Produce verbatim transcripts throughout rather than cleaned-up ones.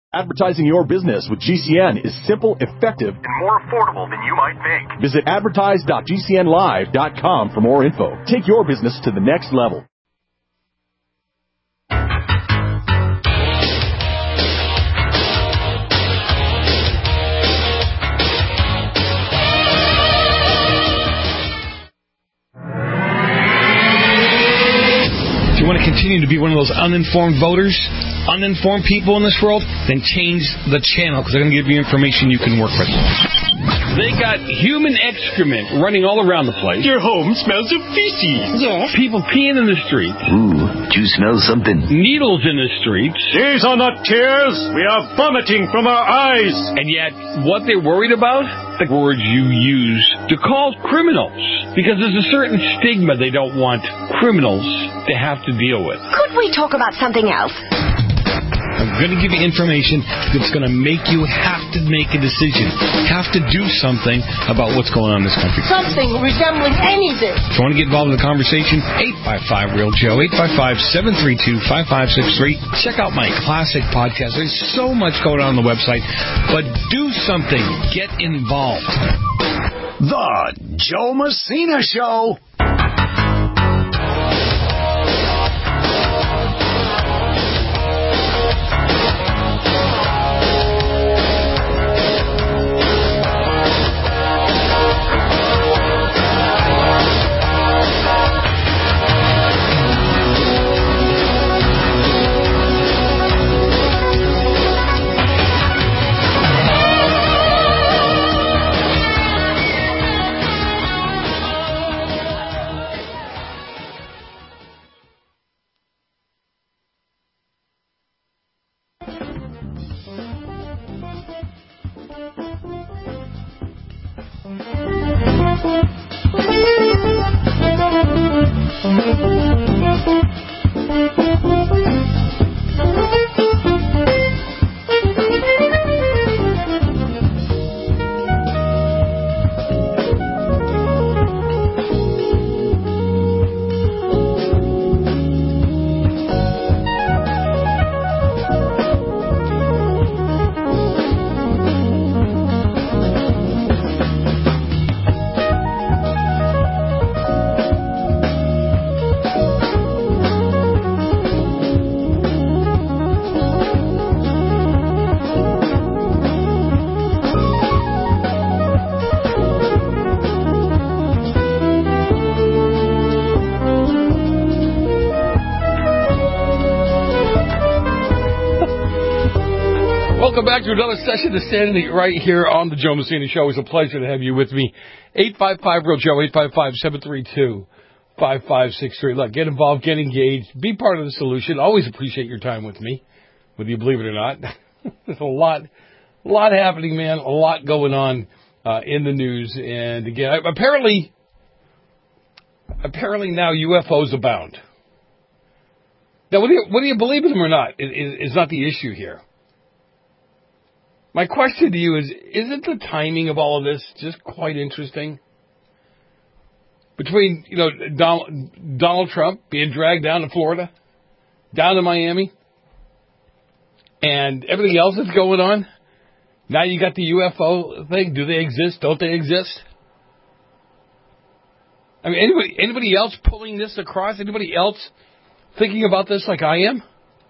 Advertising your business with G C N is simple, effective, and more affordable than you might think. Visit advertise dot g c n live dot com for more info. Take your business to the next level. If you want to continue to be one of those uninformed voters, uninformed people in this world, then change the channel because they're going to give you information you can work with. They got human excrement running all around the place. Your home smells of feces. Yes. People peeing in the streets. Ooh, do you smell something? Needles in the streets. These are not tears. We are vomiting from our eyes. And yet, what they're worried about? The words you use to call criminals. Because there's a certain stigma they don't want criminals to have to deal with. Could we talk about something else? I'm going to give you information that's going to make you have to make a decision, have to do something about what's going on in this country. Something resembling anything. If you want to get involved in the conversation, eight five five, real Joe, eight five five, seven three two, five five six three. Check out my classic podcast. There's so much going on on the website, but do something. Get involved. The Joe Messina Show. Welcome back to another session of Sanity right here on the Joe Messina Show. It's a pleasure to have you with me. eight five five, real Joe, eight five five, seven three two, five five six three. Look, get involved, get engaged, be part of the solution. Always appreciate your time with me, whether you believe it or not. There's a lot, a lot happening, man, a lot going on uh, in the news. And again, apparently, apparently now U F Os abound. Now, whether you, whether you believe in them or not is, is not the issue here. My question to you is, isn't the timing of all of this just quite interesting? Between, you know, Donald, Donald Trump being dragged down to Florida, down to Miami, and everything else that's going on, now you got the U F O thing. Do they exist? Don't they exist? I mean, anybody, anybody else pulling this across? Anybody else thinking about this like I am?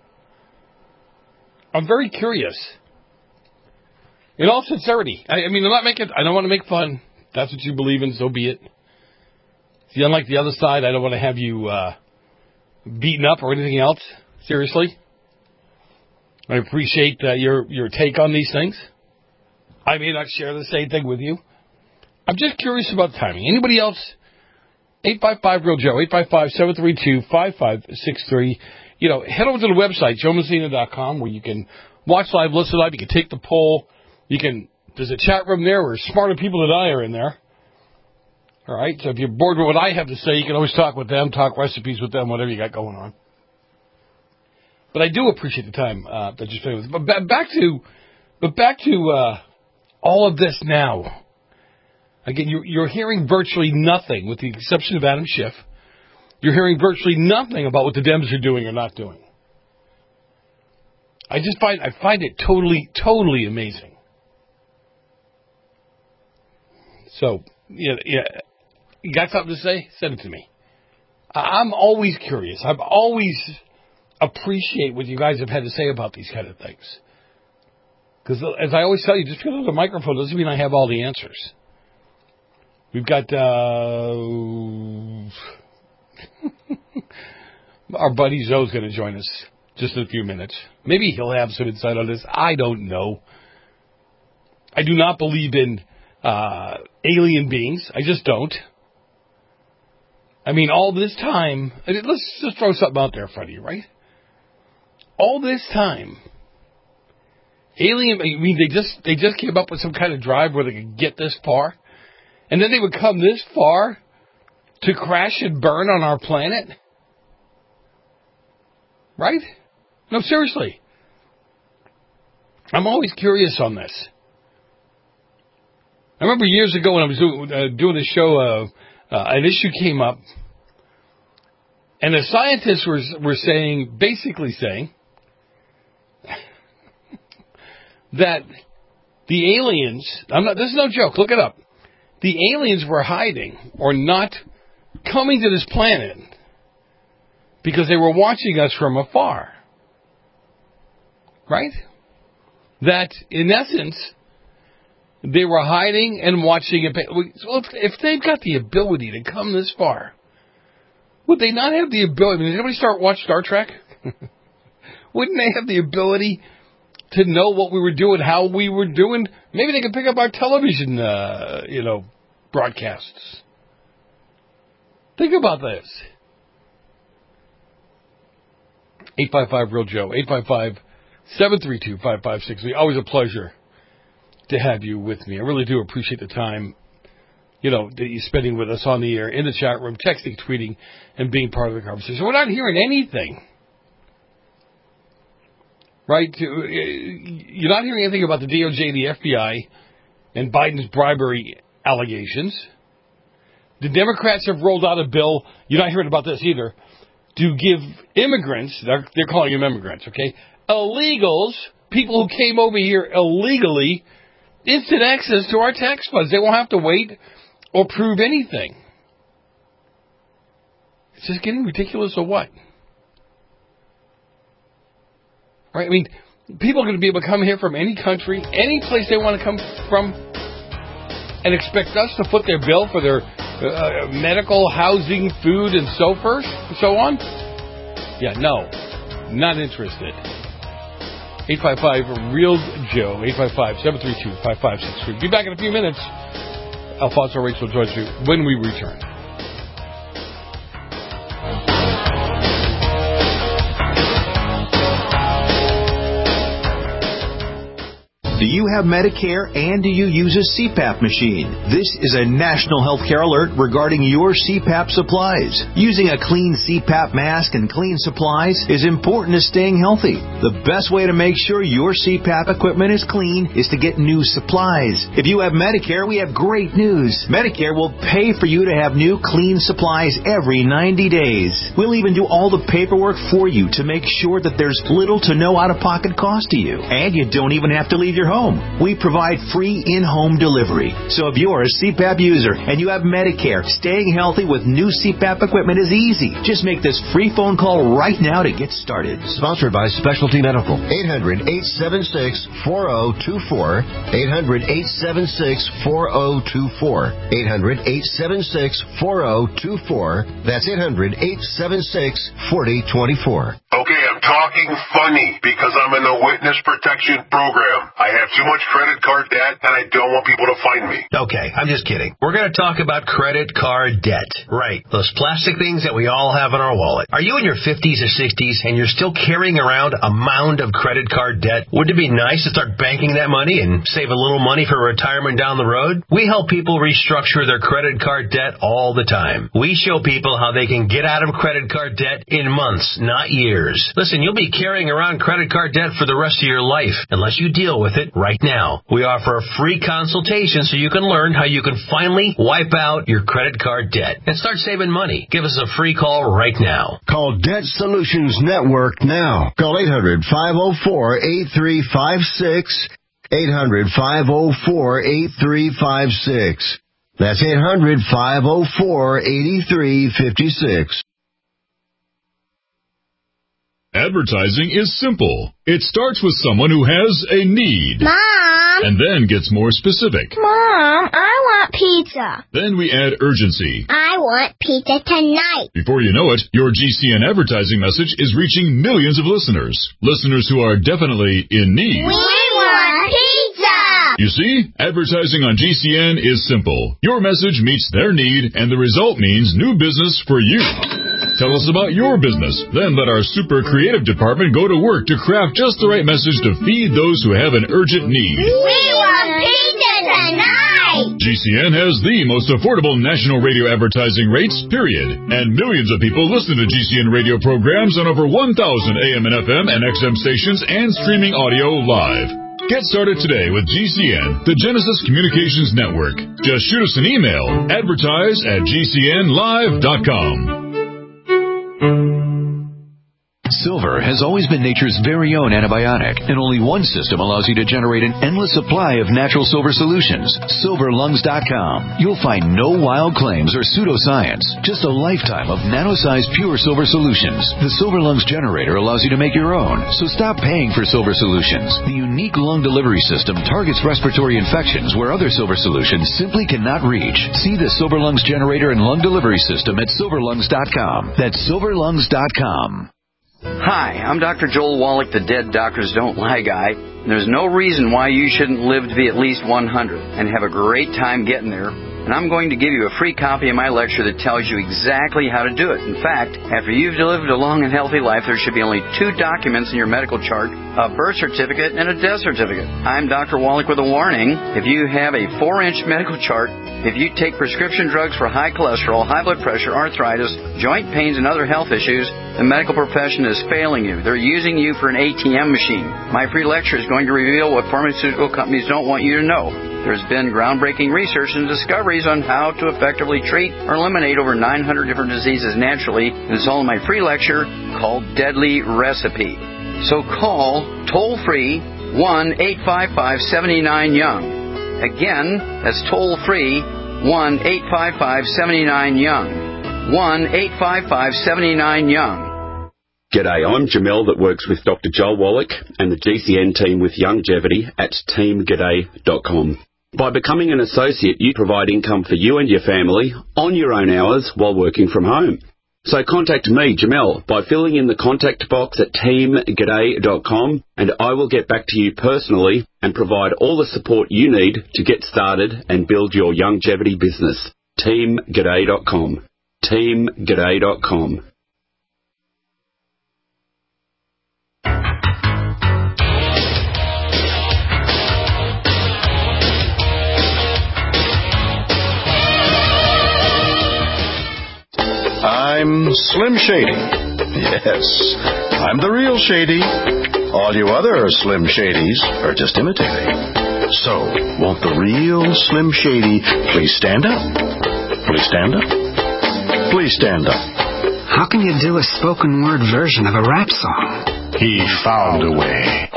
I'm very curious. In all sincerity, I, I mean, I'm not making. I don't want to make fun. That's what you believe in, so be it. See, unlike the other side, I don't want to have you uh, beaten up or anything else. Seriously, I appreciate uh, your your take on these things. I may not share the same thing with you. I'm just curious about timing. Anybody else? eight five five, real Joe, eight five five, seven three two, five five six three. You know, head over to the website, joe messina dot com, where you can watch live, listen live. You can take the poll. You can, there's a chat room there where smarter people than I are in there. All right, so if you're bored with what I have to say, you can always talk with them, talk recipes with them, whatever you got going on. But I do appreciate the time uh, that you spent with me. But back to, but back to uh, all of this now. Again, you're, you're hearing virtually nothing, with the exception of Adam Schiff. You're hearing virtually nothing about what the Dems are doing or not doing. I just find I find it totally, totally amazing. So, yeah, yeah, you got something to say? Send it to me. I'm always curious. I've always appreciate what you guys have had to say about these kind of things. Because as I always tell you, just because I have a microphone doesn't mean I have all the answers. We've got uh, our buddy Zoe's going to join us just in a few minutes. Maybe he'll have some insight on this. I don't know. I do not believe in uh, alien beings. I just don't. I mean, all this time, let's just throw something out there in front of you, right? All this time, alien, I mean, they just they just came up with some kind of drive where they could get this far, and then they would come this far to crash and burn on our planet? Right? No, seriously. I'm always curious on this. I remember years ago when I was doing, uh, doing a show, uh, uh, an issue came up, and the scientists were were saying, basically saying, that the aliens, I'm not, this is no joke, look it up. The aliens were hiding or not coming to this planet because they were watching us from afar. Right? That, in essence, they were hiding and watching it. Well, if they've got the ability to come this far, would they not have the ability? I mean, did anybody start watch Star Trek? Wouldn't they have the ability to know what we were doing, how we were doing? Maybe they could pick up our television, uh, you know, broadcasts. Think about this. eight five five real Joe, eight five five, seven three two, five five six three. Always a pleasure to have you with me. I really do appreciate the time, you know, that you're spending with us on the air, in the chat room, texting, tweeting, and being part of the conversation. We're not hearing anything. Right? You're not hearing anything about the D O J, the F B I, and Biden's bribery allegations. The Democrats have rolled out a bill, you're not hearing about this either, to give immigrants, they're, they're calling them immigrants, okay, illegals, people who came over here illegally, instant access to our tax funds. They won't have to wait or prove anything. It's just getting ridiculous or what? Right? I mean, people are going to be able to come here from any country, any place they want to come from, and expect us to foot their bill for their uh, medical, housing, food, and so forth, and so on? Yeah, no. Not interested. eight five five real Joe, eight five five, seven three two, five five six three. Be back in a few minutes. Alfonso Rachel joins you when we return. Do you have Medicare and do you use a C PAP machine? This is a national healthcare alert regarding your C PAP supplies. Using a clean C PAP mask and clean supplies is important to staying healthy. The best way to make sure your C PAP equipment is clean is to get new supplies. If you have Medicare, we have great news. Medicare will pay for you to have new clean supplies every ninety days. We'll even do all the paperwork for you to make sure that there's little to no out-of-pocket cost to you. And you don't even have to leave your home. We provide free in-home delivery. So if you're a C PAP user and you have Medicare, staying healthy with new C PAP equipment is easy. Just make this free phone call right now to get started. Sponsored by Specialty Medical. eight hundred, eight seven six, four zero two four. eight hundred, eight seven six, four zero two four. eight hundred, eight seven six, four zero two four. That's eight hundred, eight seven six, four zero two four. Okay, I'm talking funny because I'm in the witness protection program. I have too much credit card debt and I don't want people to find me. Okay, I'm just kidding. We're going to talk about credit card debt. Right, those plastic things that we all have in our wallet. Are you in your fifties or sixties and you're still carrying around a mound of credit card debt? Wouldn't it be nice to start banking that money and save a little money for retirement down the road? We help people restructure their credit card debt all the time. We show people how they can get out of credit card debt in months, not years. Listen, you'll be carrying around credit card debt for the rest of your life unless you deal with it it right now. We offer a free consultation so you can learn how you can finally wipe out your credit card debt and start saving money. Give us a free call right now. Call Debt Solutions Network now. Call eight hundred, five oh four, eight three five six. eight hundred, five oh four, eight three five six. That's eight hundred, five oh four, eight three five six. Advertising is simple. It starts with someone who has a need. Mom! And then gets more specific. Mom, I want pizza. Then we add urgency. I want pizza tonight. Before you know it, your G C N advertising message is reaching millions of listeners. Listeners who are definitely in need. We want pizza! You see, advertising on G C N is simple. Your message meets their need, and the result means new business for you. Tell us about your business. Then let our super creative department go to work to craft just the right message to feed those who have an urgent need. We want pizza tonight! G C N has the most affordable national radio advertising rates, period. And millions of people listen to G C N radio programs on over one thousand A M and F M and X M stations and streaming audio live. Get started today with G C N, the Genesis Communications Network. Just shoot us an email, advertise at G C N live dot com. Silver has always been nature's very own antibiotic, and only one system allows you to generate an endless supply of natural silver solutions. silver lungs dot com. You'll find no wild claims or pseudoscience, just a lifetime of nano-sized pure silver solutions. The Silver Lungs generator allows you to make your own, so stop paying for silver solutions. The unique lung delivery system targets respiratory infections where other silver solutions simply cannot reach. See the Silver Lungs generator and lung delivery system at silver lungs dot com. That's silver lungs dot com. Hi, I'm Doctor Joel Wallach, the Dead Doctors Don't Lie guy. There's no reason why you shouldn't live to be at least one hundred and have a great time getting there. And I'm going to give you a free copy of my lecture that tells you exactly how to do it. In fact, after you've lived a long and healthy life, there should be only two documents in your medical chart, a birth certificate and a death certificate. I'm Doctor Wallach with a warning. If you have a four-inch medical chart, if you take prescription drugs for high cholesterol, high blood pressure, arthritis, joint pains, and other health issues, the medical profession is failing you. They're using you for an A T M machine. My free lecture is going to reveal what pharmaceutical companies don't want you to know. There's been groundbreaking research and discoveries on how to effectively treat or eliminate over nine hundred different diseases naturally. And it's all in my free lecture called Deadly Recipe. So call toll-free one eight five five, seven nine, young. Again, that's toll-free one eight five five, seven nine, young. one eight five five, seven nine, young. G'day, I'm Jamel that works with Doctor Joel Wallach and the G C N team with Longevity at team g'day dot com. By becoming an associate, you provide income for you and your family on your own hours while working from home. So contact me, Jamel, by filling in the contact box at team g'day dot com, and I will get back to you personally and provide all the support you need to get started and build your longevity business. team g'day dot com. team g'day dot com. I'm Slim Shady. Yes, I'm the real Shady. All you other Slim Shadys are just imitating. So, won't the real Slim Shady please stand up? Please stand up? Please stand up. How can you do a spoken word version of a rap song? He found a way.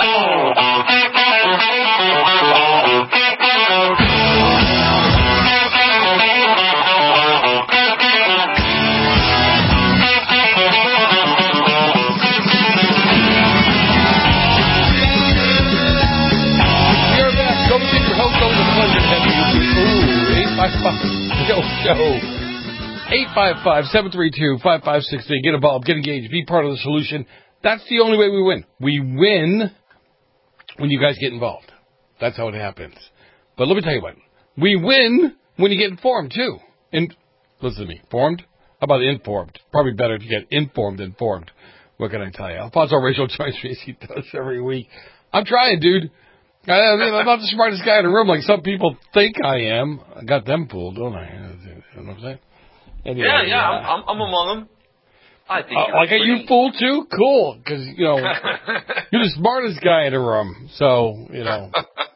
Yo, yo. eight five five, seven three two, five five six three. Get involved, get engaged, be part of the solution. That's the only way we win. We win when you guys get involved. That's how it happens. But let me tell you what. We win when you get informed, too. And listen to me. Formed? How about informed? Probably better if you get informed than formed. What can I tell you? Alfonso Rachel joins me as he does every week. I'm trying, dude. I, I'm not the smartest guy in the room like some people think I am. I got them fooled, don't I? You know what I'm saying? Anyway, yeah, yeah, uh, I'm, I'm among them. I think uh, you're like, pretty... are you fooled too? Cool, because, you know, you're the smartest guy in the room. So, you know,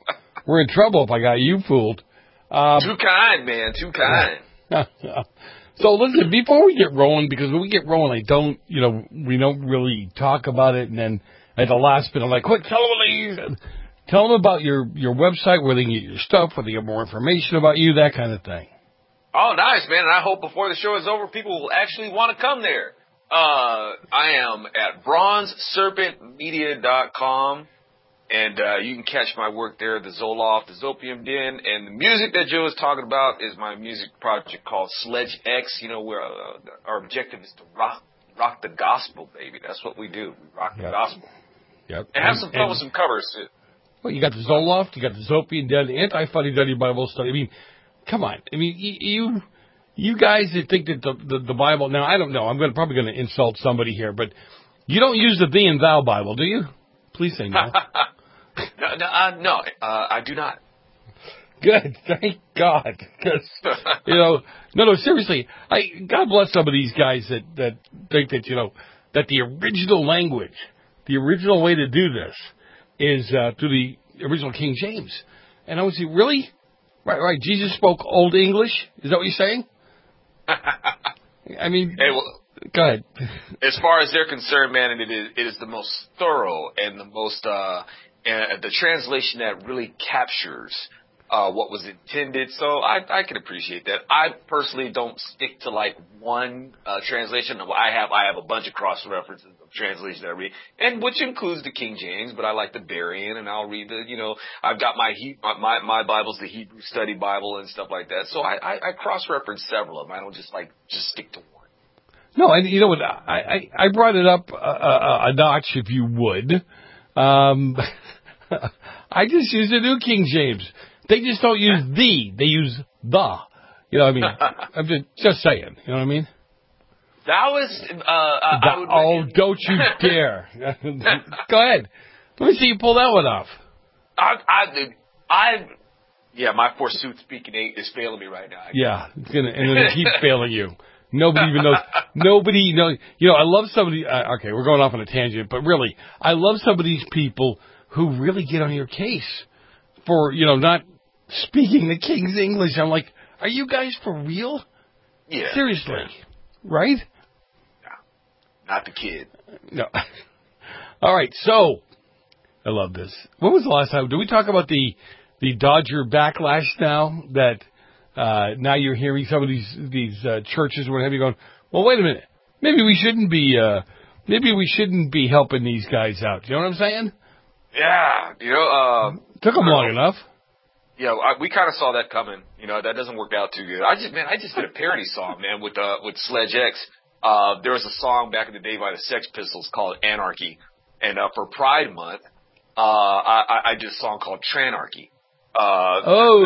we're in trouble if I got you fooled. Um, Too kind, man. Too kind. So listen, before we get rolling, because when we get rolling, I don't, you know, we don't really talk about it, and then at the last bit, I'm like, quick, tell them, tell them about your, your website, where they can get your stuff, where they get more information about you, that kind of thing. Oh, nice, man. And I hope before the show is over, people will actually want to come there. Uh, I am at bronze serpent media dot com. And uh, you can catch my work there, the Zoloft, the Zopium Den, and the music that Joe is talking about is my music project called Sledge X. You know, where uh, our objective is to rock, rock the gospel, baby. That's what we do. We rock Yep. the gospel. Yep. And have And- some fun and- with some covers. Well, you got the Zoloft, you got the Zopium Den, Anti-Funny Duddy Bible Study. I mean, come on. I mean, y- you you guys that think that the, the, the Bible, now I don't know, I'm gonna, probably going to insult somebody here, but you don't use the Thee and Thou Bible, do you? Please say no. No, no, uh, no uh, I do not. Good, thank God, because you know, no, no, seriously, I God bless some of these guys that that think that you know that the original language, the original way to do this, is uh, through the original King James, and I would say, really, right, right, Jesus spoke Old English. Is that what you're saying? I mean, Hey, well, go ahead. as far as they're concerned, man, it is, it is the most thorough and the most, uh, uh, the translation that really captures uh, what was intended. So I, I can appreciate that. I personally don't stick to like one uh, translation. I have I have a bunch of cross references of translations that I read, and which includes the King James. But I like the Berean, and I'll read the. You know, I've got my he, my my Bible's the Hebrew Study Bible and stuff like that. So I, I, I cross reference several of them. I don't just like just stick to one. No, and you know what? I, I, I brought it up a, a, a notch, if you would. Um, I just use the New King James. They just don't use the; they use the. You know what I mean? I'm just, just saying. You know what I mean? That was. Uh, I, The- I would oh, don't you dare! Go ahead. Let me see you pull that one off. I, I, I, yeah, my forsooth speaking eight is failing me right now. Yeah, it's gonna, and it'll keep failing you. Nobody even knows. Nobody knows. You know, I love somebody. Uh, okay, we're going off on a tangent, but really, I love some of these people who really get on your case for, you know, not speaking the King's English. I'm like, are you guys for real? Yeah. Seriously, right? Not the kid. No. All right, so I love this. When was the last time? Did we talk about the the Dodger backlash now that uh, now you're hearing some of these these uh, churches or what have you going, well, wait a minute. Maybe we shouldn't be uh, maybe we shouldn't be helping these guys out. You know what I'm saying? Yeah, you know, uh, Took them long enough. Yeah, I, we kind of saw that coming. You know, that doesn't work out too good. I just, man, I just did a parody song, man, with uh, with Sledge X. Uh, there was a song back in the day by the Sex Pistols called Anarchy, and uh, for Pride Month, uh, I, I did a song called Tranarchy. Uh, oh.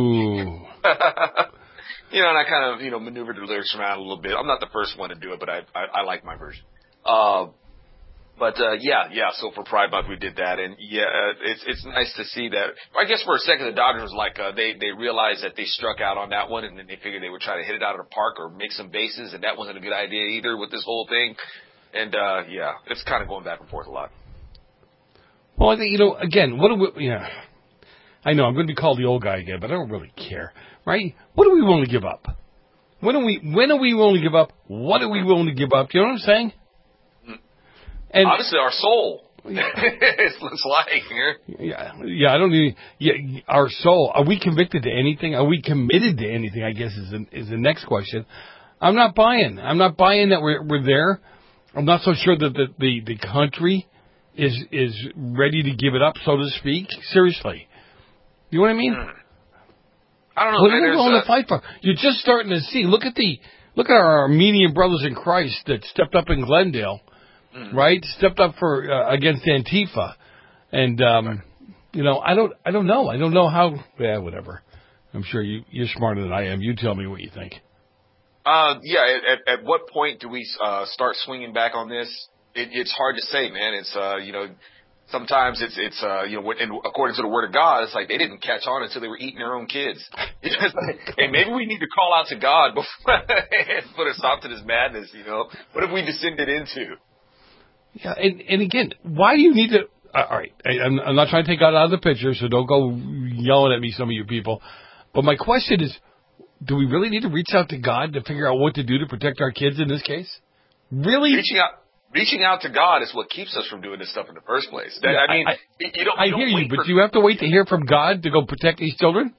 You know, and I kind of, you know, maneuvered the lyrics around a little bit. I'm not the first one to do it, but I I, I like my version. Uh, But, uh, yeah, yeah, so for Pride Month we did that, and yeah, uh, it's, it's nice to see that. I guess for a second the Dodgers was like, uh, they, they realized that they struck out on that one, and then they figured they would try to hit it out of the park or make some bases, and that wasn't a good idea either with this whole thing. And, uh, yeah, it's kind of going back and forth a lot. Well, I think, you know, again, what do we, yeah, I know I'm going to be called the old guy again, but I don't really care, right? What are we willing to give up? When are we, when are we willing to give up? What are we willing to give up? Do you know what I'm saying? And honestly, our soul. Yeah. it's, it's like here. Yeah, yeah. I don't need. Yeah, our soul. Are we convicted to anything? Are we committed to anything? I guess is the, is the next question. I'm not buying. I'm not buying that we're we're there. I'm not so sure that the the, the country is is ready to give it up, so to speak. Seriously, you know what I mean? Mm. I don't know. What man, are we willing a... to fight for? You're just starting to see. Look at the look at our Armenian brothers in Christ that stepped up in Glendale. Mm. Right, stepped up for uh, against Antifa, and um, right. you know, I don't, I don't know, I don't know how. Yeah, whatever. I'm sure you, you're smarter than I am. You tell me what you think. Uh, yeah. At, at what point do we uh, start swinging back on this? It, it's hard to say, man. It's uh, you know, sometimes it's it's uh, you know, and according to the Word of God, it's like they didn't catch on until they were eating their own kids. And maybe we need to call out to God before and put a stop to this madness. You know, what have we descended into? Yeah, and, and again, why do you need to? Uh, all right, I, I'm, I'm not trying to take God out of the picture, so don't go yelling at me, some of you people. But my question is, do we really need to reach out to God to figure out what to do to protect our kids in this case? Really? Reaching out. Reaching out to God is what keeps us from doing this stuff in the first place. That, Yeah, I mean, I, you don't. I You don't hear wait you, but for, do you have to wait to hear from God to go protect these children?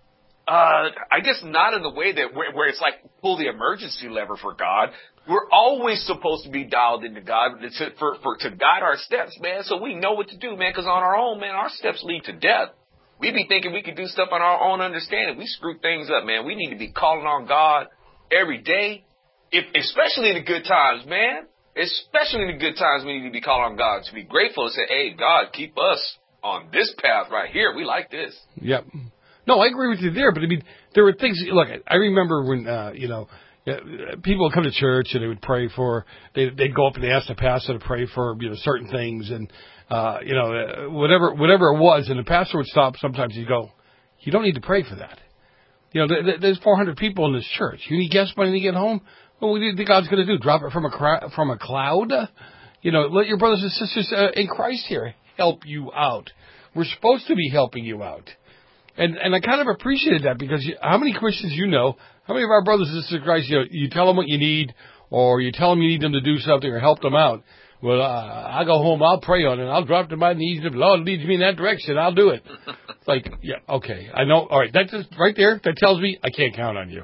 Uh, I guess not in the way that where, where it's like pull the emergency lever for God. We're always supposed to be dialed into God to, for, for to guide our steps, man. So we know what to do, man. Because on our own, man, our steps lead to death. We be thinking we could do stuff on our own understanding. We screw things up, man. We need to be calling on God every day, if especially in the good times, man. Especially in the good times, we need to be calling on God to be grateful and say, hey, God, keep us on this path right here. We like this. Yep. No, I agree with you there, but I mean, there were things, look, I remember when, uh, you know, people would come to church and they would pray for, they, they'd go up and they ask the pastor to pray for, you know, certain things and, uh, you know, whatever, whatever it was, and the pastor would stop sometimes. He'd go, you don't need to pray for that. You know, th- th- there's four hundred people in this church. You need gas money to get home? Well, what do you think God's going to do? Drop it from a cra- from a cloud? You know, let your brothers and sisters uh, in Christ here help you out. We're supposed to be helping you out. And and I kind of appreciated that because you, how many Christians you know, how many of our brothers and sisters in Christ, you know, you tell them what you need or you tell them you need them to do something or help them out. Well, uh, I go home, I'll pray on it, I'll drop to my knees, and if the Lord leads me in that direction, I'll do it. It's like, yeah, okay, I know, all right, that's just right there, that tells me I can't count on you.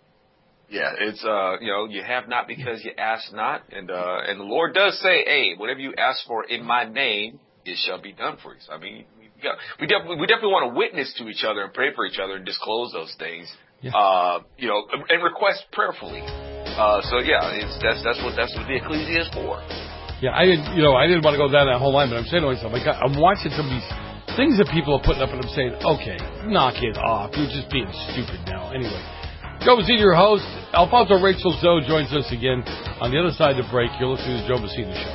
Yeah, it's, uh, you know, you have not because you ask not. And, uh, and the Lord does say, hey, whatever you ask for in my name, it shall be done for you. So, I mean, we, got, we definitely, we definitely want to witness to each other and pray for each other and disclose those things, yeah. uh, you know, and request prayerfully. Uh, so yeah, it's, that's, that's what, that's what the ecclesia is for. Yeah, I didn't, you know, I didn't want to go down that whole line, but I'm saying to myself, like, I'm watching some of these things that people are putting up and I'm saying, okay, knock it off. You're just being stupid now. Anyway. Joe Messina, your host. Alfonso Rachel Zoe joins us again. On the other side of the break, you're listening to the Joe Messina Show.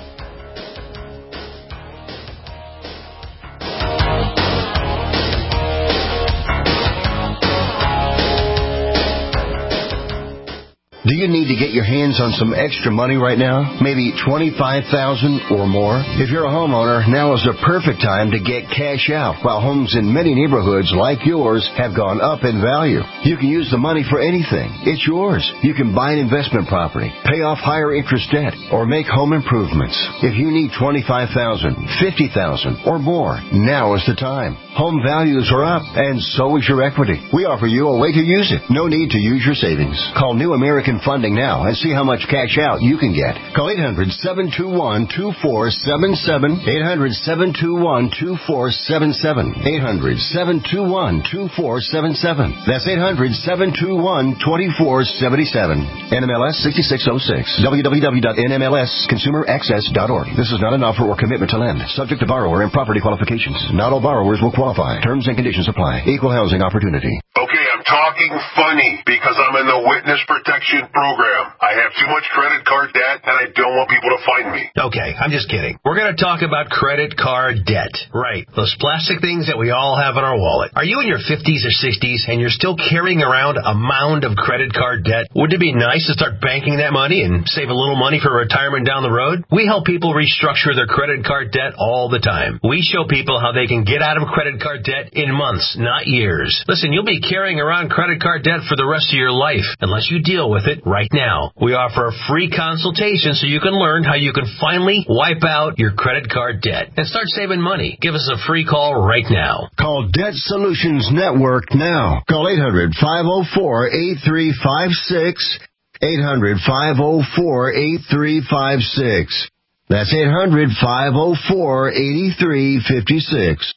Do you need to get your hands on some extra money right now? Maybe twenty-five thousand dollars or more? If you're a homeowner, now is the perfect time to get cash out while homes in many neighborhoods like yours have gone up in value. You can use the money for anything. It's yours. You can buy an investment property, pay off higher interest debt, or make home improvements. If you need twenty-five thousand dollars, fifty thousand dollars, or more, now is the time. Home values are up, and so is your equity. We offer you a way to use it. No need to use your savings. Call New American Funding now and see how much cash out you can get. Call eight hundred, seven two one, two four seven seven, eight hundred, seven two one, two four seven seven, eight hundred, seven two one, two four seven seven. That's eight hundred, seven two one, two four seven seven. N M L S sixty-six oh six. w w w dot n m l s consumer access dot org. This is not an offer or commitment to lend. Subject to borrower and property qualifications. Not all borrowers will qualify. Terms and conditions apply. Equal housing opportunity. Okay, I'm talking funny because I'm in the witness protection program. I have too much credit card debt and I don't want people to find me. Okay, I'm just kidding. We're going to talk about credit card debt. Right. Those plastic things that we all have in our wallet. Are you in your fifties or sixties and you're still carrying around a mound of credit card debt? Wouldn't it be nice to start banking that money and save a little money for retirement down the road? We help people restructure their credit card debt all the time. We show people how they can get out of credit card debt in months, not years. Listen, you'll be carrying around credit card debt for the rest of your life unless you deal with it right now. We offer a free consultation so you can learn how you can finally wipe out your credit card debt and start saving money. Give us a free call right now. Call Debt Solutions Network now. Call eight hundred, five oh four, eight three five six, eight hundred, five oh four, eight three five six. That's eight hundred, five oh four, eight three five six.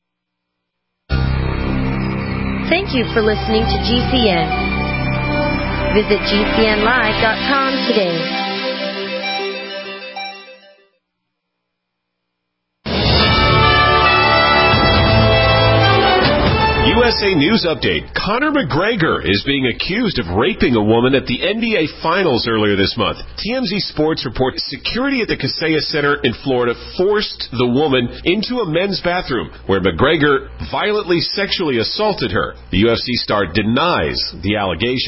Thank you for listening to G C N. Visit G C N live dot com today. U S A News Update. Conor McGregor is being accused of raping a woman at the N B A Finals earlier this month. T M Z Sports reports security at the Kaseya Center in Florida forced the woman into a men's bathroom where McGregor violently sexually assaulted her. The U F C star denies the allegations.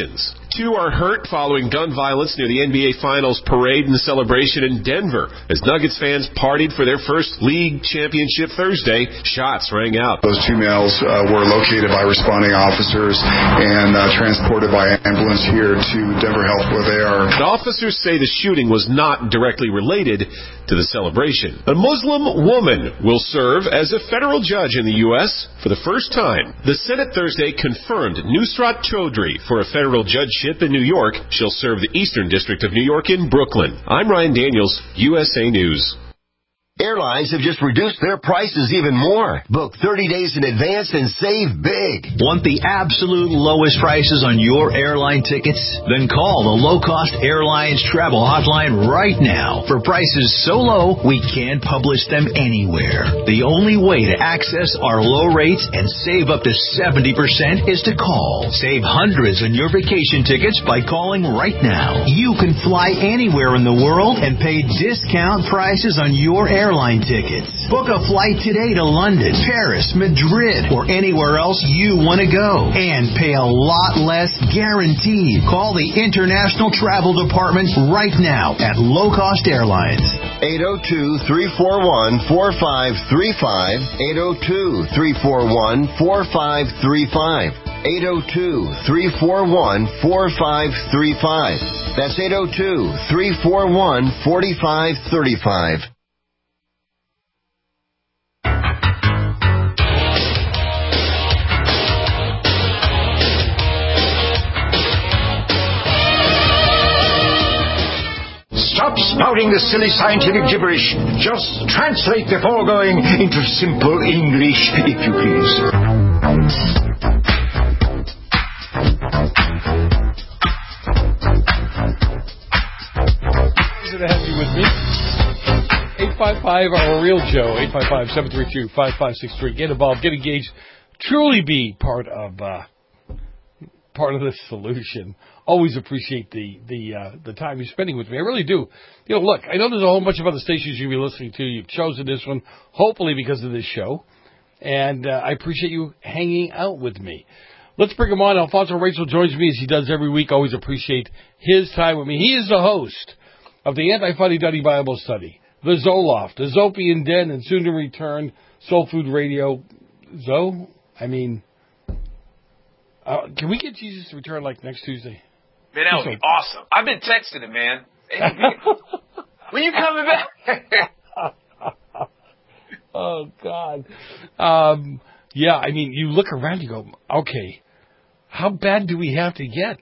Two are hurt following gun violence near the N B A Finals parade and celebration in Denver. As Nuggets fans partied for their first league championship Thursday, shots rang out. Those two males uh, were located by responding officers and uh, transported by ambulance here to Denver Health, where they are. The officers say the shooting was not directly related to the celebration. A Muslim woman will serve as a federal judge in the U S for the first time. The Senate Thursday confirmed Nusrat Chaudhry for a federal judgeship in New York. She'll serve the Eastern District of New York in Brooklyn. I'm Ryan Daniels, U S A News. Airlines have just reduced their prices even more. Book thirty days in advance and save big. Want the absolute lowest prices on your airline tickets? Then call the Low Cost Airlines Travel Hotline right now for prices so low we can't publish them anywhere. The only way to access our low rates and save up to seventy percent is to call. Save hundreds on your vacation tickets by calling right now. You can fly anywhere in the world and pay discount prices on your airline Airline tickets. Book a flight today to London, Paris, Madrid, or anywhere else you want to go. And pay a lot less guaranteed. Call the International Travel Department right now at Low Cost Airlines. eight oh two, three four one, four five three five. eight oh two, three four one, four five three five. eight oh two, three four one, four five three five. That's eight oh two, three four one, four five three five. Stop spouting the silly scientific gibberish. Just translate the foregoing into simple English, if you please. Pleasure to have you with me. eight five five, our real Joe, eight five five, seven three two, five five six three. Get involved, get engaged, truly be part of uh, part of the solution. Always appreciate the the uh, the time you're spending with me. I really do. You know, look, I know there's a whole bunch of other stations you'll be listening to. You've chosen this one, hopefully because of this show. And uh, I appreciate you hanging out with me. Let's bring him on. Alfonso Rachel joins me as he does every week. Always appreciate his time with me. He is the host of the Anti-Fuddy-Duddy Bible Study, the Zoloft, the Zopian Den, and soon to return Soul Food Radio. Zo? I mean, uh, can we get Jesus to return like next Tuesday? Man, that would be awesome. I've been texting him, man. Hey, when you coming back? Oh, God. Um, yeah, I mean, you look around, you go, okay, how bad do we have to get?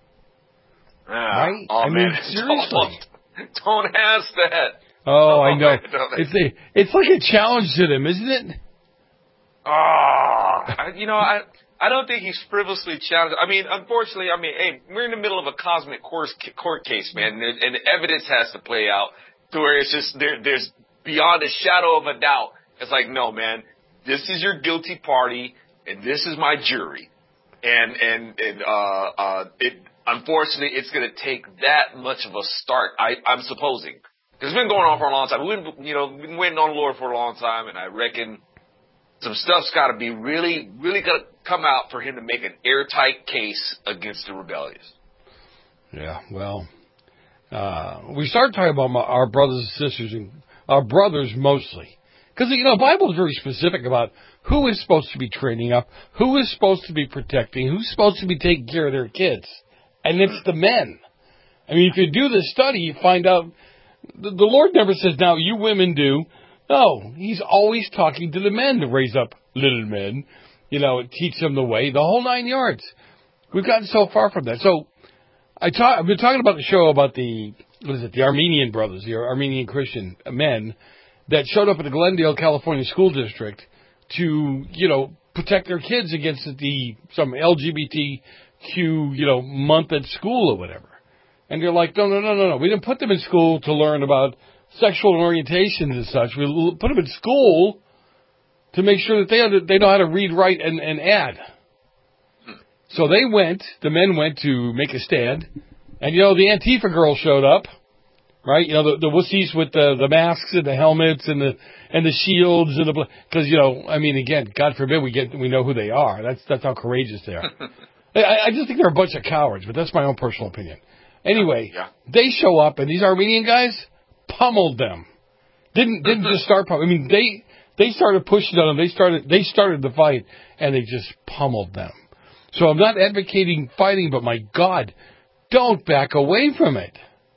Uh, right? Oh, I man. mean, seriously. Don't, don't ask that. Oh, oh I know. Man, it's a, it's like a challenge to them, isn't it? Oh, I, you know, I... I don't think he's frivolously challenged. I mean, unfortunately, I mean, hey, we're in the middle of a cosmic course, court case, man, and, and the evidence has to play out to where it's just there, there's beyond a shadow of a doubt. It's like, no, man, this is your guilty party, and this is my jury, and and and uh, uh, it unfortunately, it's going to take that much of a start. I, I'm supposing because it's been going on for a long time. We've been, you know, been waiting on the Lord for a long time, and I reckon some stuff's got to be really, really got to come out for him to make an airtight case against the rebellious. Yeah, well, uh, we started talking about my, our brothers and sisters, and our brothers mostly. Because, you know, the Bible is very specific about who is supposed to be training up, who is supposed to be protecting, who's supposed to be taking care of their kids. And it's the men. I mean, if you do this study, you find out the, the Lord never says, now, you women do. No, he's always talking to the men to raise up little men, you know, teach them the way, the whole nine yards. We've gotten so far from that. So I talk, I've been talking about the show about the, what is it, the Armenian brothers, the Armenian Christian men that showed up at the Glendale, California school district to, you know, protect their kids against the some L G B T Q, you know, month at school or whatever. And they're like, no, no, no, no, no. We didn't put them in school to learn about sexual orientations and such. We put them in school to make sure that they under, they know how to read, write, and, and add. So they went, the men went to make a stand, and, you know, the Antifa girls showed up, right? You know, the, the wussies with the, the masks and the helmets and the and the shields and the, because, you know, I mean, again, God forbid we get we know who they are. That's that's how courageous they are. I, I just think they're a bunch of cowards, but that's my own personal opinion. Anyway, yeah. they show up, and these Armenian guys pummeled them. Didn't didn't just start pummeling. I mean, they they started pushing on them. They started they started the fight, and they just pummeled them. So I'm not advocating fighting, but my God, don't back away from it.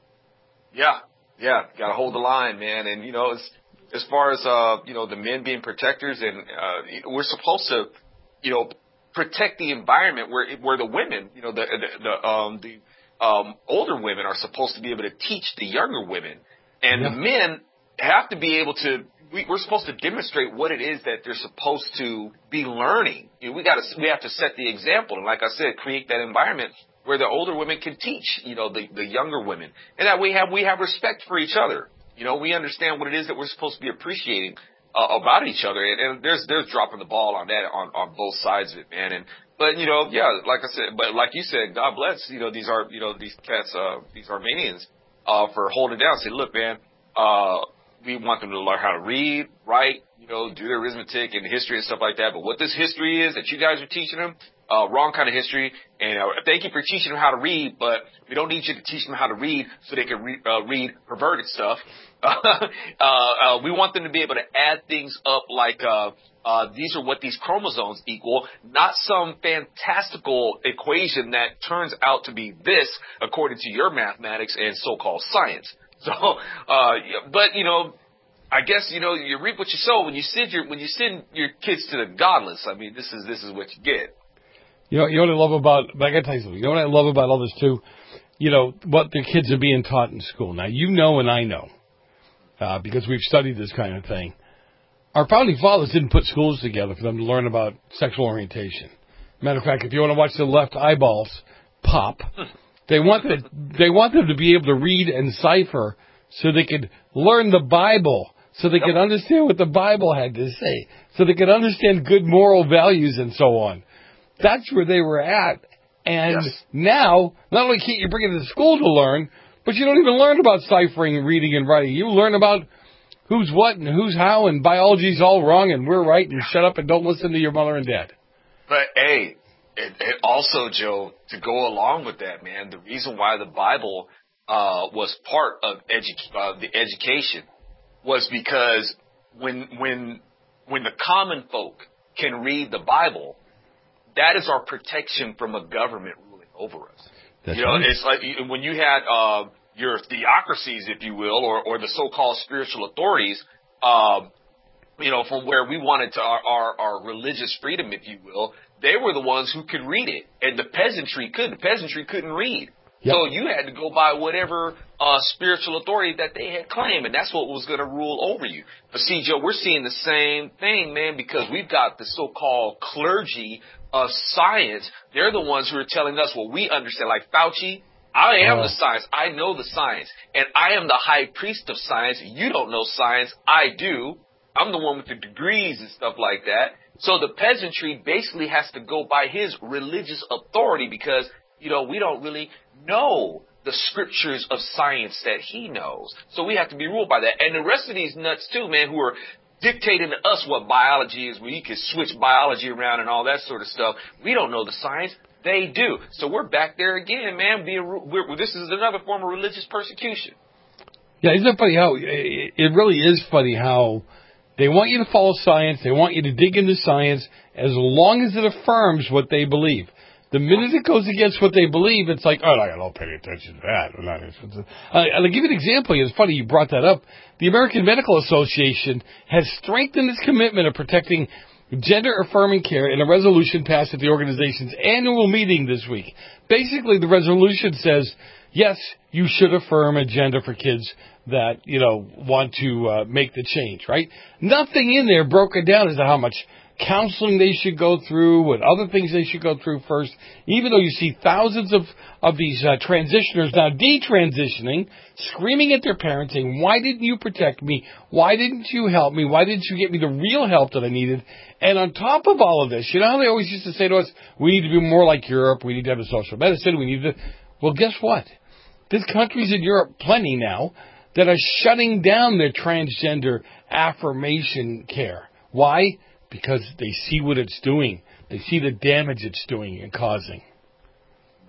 Yeah, yeah, got to hold the line, man. And you know, as as far as uh, you know, the men being protectors, and uh, we're supposed to, you know, protect the environment where where the women, you know, the the, the um the um older women are supposed to be able to teach the younger women, and yeah. the men have to be able to. We, we're supposed to demonstrate what it is that they're supposed to be learning. You know, we got to we have to set the example, and like I said, create that environment where the older women can teach, you know, the the younger women, and that we have we have respect for each other. You know, we understand what it is that we're supposed to be appreciating uh, about each other, and, and there's there's dropping the ball on that on, on both sides of it, man. And but you know, yeah, like I said, but like you said, God bless, you know, these are you know these cats, uh, these Armenians, uh, for holding down. Say, look, man, uh, we want them to learn how to read, write, you know, do their arithmetic and history and stuff like that. But what this history is that you guys are teaching them, uh, wrong kind of history. And uh, thank you for teaching them how to read, but we don't need you to teach them how to read so they can re- uh, read perverted stuff. uh, uh, we want them to be able to add things up like uh, uh, these are what these chromosomes equal, not some fantastical equation that turns out to be this according to your mathematics and so-called science. So, uh, but you know, I guess you know you reap what you sow when you send your when you send your kids to the godless. I mean, this is this is what you get. You know, you know what I love about. But I got to tell you something. You know what I love about all this too. You know what the kids are being taught in school now. You know, and I know, uh, because we've studied this kind of thing. Our founding fathers didn't put schools together for them to learn about sexual orientation. Matter of fact, if you want to watch the left eyeballs pop. They want them, they want them to be able to read and cipher so they could learn the Bible, so they could understand what the Bible had to say, so they could understand good moral values and so on. That's where they were at. And yes. now, not only can't you bring it to school to learn, but you don't even learn about ciphering, reading, and writing. You learn about who's what and who's how, and biology's all wrong and we're right, and shut up and don't listen to your mother and dad. But, hey, And, and also, Joe, to go along with that, man, the reason why the Bible uh, was part of edu- uh, the education was because when when when the common folk can read the Bible, that is our protection from a government ruling over us. That's you know, right. It's like when you had uh, your theocracies, if you will, or, or the so-called spiritual authorities. Uh, you know, from where we wanted to our, our, our religious freedom, if you will, they were the ones who could read it. And the peasantry couldn't. The peasantry couldn't read. Yep. So you had to go by whatever uh, spiritual authority that they had claimed, and that's what was going to rule over you. But see, Joe, we're seeing the same thing, man, because we've got the so-called clergy of science. They're the ones who are telling us what we understand. Like Fauci, I am uh. the science. I know the science. And I am the high priest of science. You don't know science. I do. I'm the one with the degrees and stuff like that. So the peasantry basically has to go by his religious authority because, you know, we don't really know the scriptures of science that he knows. So we have to be ruled by that. And the rest of these nuts, too, man, who are dictating to us what biology is, where you can switch biology around and all that sort of stuff. We don't know the science. They do. So we're back there again, man. Being, we're, this is another form of religious persecution. Yeah, isn't it funny how it really is funny how they want you to follow science. They want you to dig into science as long as it affirms what they believe. The minute it goes against what they believe, it's like, oh, I don't pay attention to that. I'll give you an example. It's funny you brought that up. The American Medical Association has strengthened its commitment of protecting gender-affirming care in a resolution passed at the organization's annual meeting this week. Basically, the resolution says, yes, you should affirm a gender for kids that, you know, want to uh, make the change, right? Nothing in there broken down as to how much counseling they should go through, what other things they should go through first, even though you see thousands of, of these uh, transitioners now detransitioning, screaming at their parents, saying, why didn't you protect me? Why didn't you help me? Why didn't you get me the real help that I needed? And on top of all of this, you know how they always used to say to us, we need to be more like Europe, we need to have a social medicine, we need to... Well, guess what? There's countries in Europe, plenty now, that are shutting down their transgender affirmation care. Why? Because they see what it's doing. They see the damage it's doing and causing.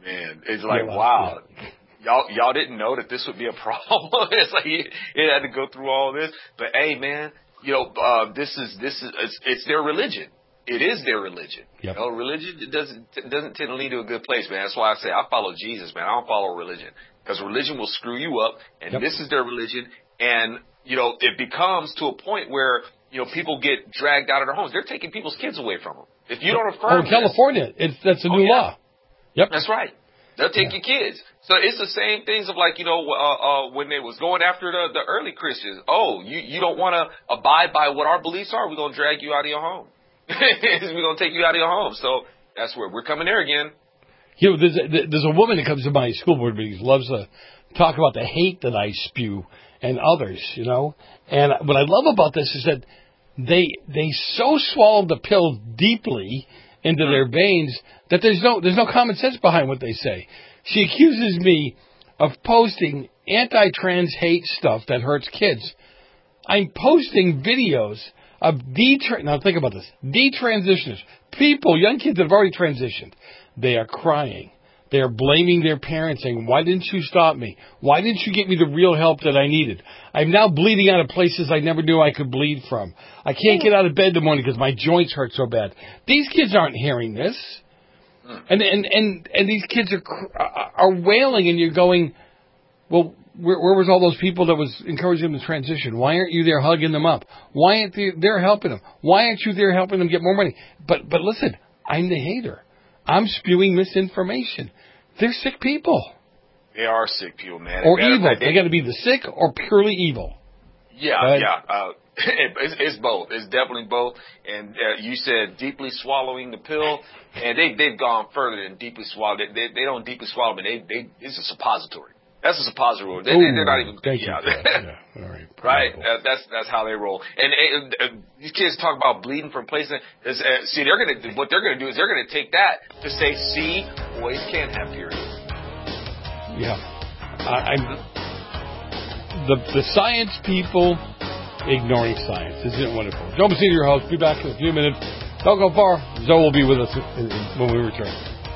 Man, it's like, Yeah, wow. Yeah. Y'all, y'all didn't know that this would be a problem. It's like it, it had to go through all this. But hey, man, you know, uh, this is this is it's, it's their religion. It is their religion. Yep. You know, religion it doesn't it doesn't tend to lead to a good place, man. That's why I say I follow Jesus, man. I don't follow religion because religion will screw you up, and yep. this is their religion. And you know, it becomes to a point where you know people get dragged out of their homes. They're taking people's kids away from them. If you don't affirm, oh, in California, this, it's that's a oh, new yeah. law. Yep, that's right. They'll take yeah. your kids. So it's the same things of like, you know, uh, uh, when they was going after the, the early Christians. Oh, you, you don't want to abide by what our beliefs are. We're going to drag you out of your home. We're going to take you out of your home. So that's where we're coming there again. You know, there's a, there's a woman that comes to my school board meetings, loves to talk about the hate that I spew and others, you know. And what I love about this is that they they so swallow the pill deeply into their veins that there's no there's no common sense behind what they say. She accuses me of posting anti-trans hate stuff that hurts kids. I'm posting videos of de- now think about this, detransitioners, people, young kids that have already transitioned. They are crying. They are blaming their parents, saying, why didn't you stop me? Why didn't you get me the real help that I needed? I'm now bleeding out of places I never knew I could bleed from. I can't get out of bed in the morning because my joints hurt so bad. These kids aren't hearing this. And and, and, and these kids are are wailing, and you're going, well, where, where was all those people that was encouraging them to transition? Why aren't you there hugging them up? Why aren't you there helping them? Why aren't you there helping them get more money? But But listen, I'm the hater. I'm spewing misinformation. They're sick people. They are sick people, man. Or evil. They, they got to be the sick or purely evil. Yeah, but, yeah. Uh, it's, it's both. It's definitely both. And uh, you said deeply swallowing the pill, and they they've gone further than deeply swallow. They, they, they don't deeply swallow, but they they it's a suppository. That's a suppository. They, Ooh, they're not even. Thank yeah. you. Yeah. All right. Right. Uh, that's that's how they roll. And, and uh, these kids talk about bleeding from places. Uh, see, they're gonna what they're gonna do is they're gonna take that to say, see, boys can't have periods. Yeah. I, I'm the the science people ignoring science. Isn't it wonderful? Joe Messina, your host. Be back in a few minutes. Don't go far. Zoe will be with us in, in, when we return.